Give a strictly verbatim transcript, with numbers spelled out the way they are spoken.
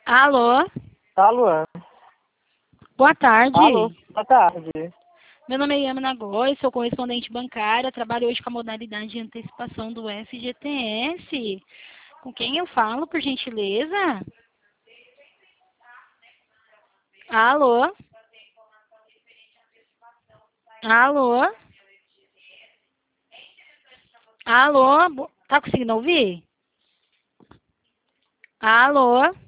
Alô? Alô? Boa tarde. Alô? Boa tarde. Meu nome é Yamina Góes, sou correspondente bancária, trabalho hoje com a modalidade de antecipação do F G T S. Com quem eu falo, por gentileza? Alô? Alô? Alô? Bo- Tá conseguindo ouvir? Alô?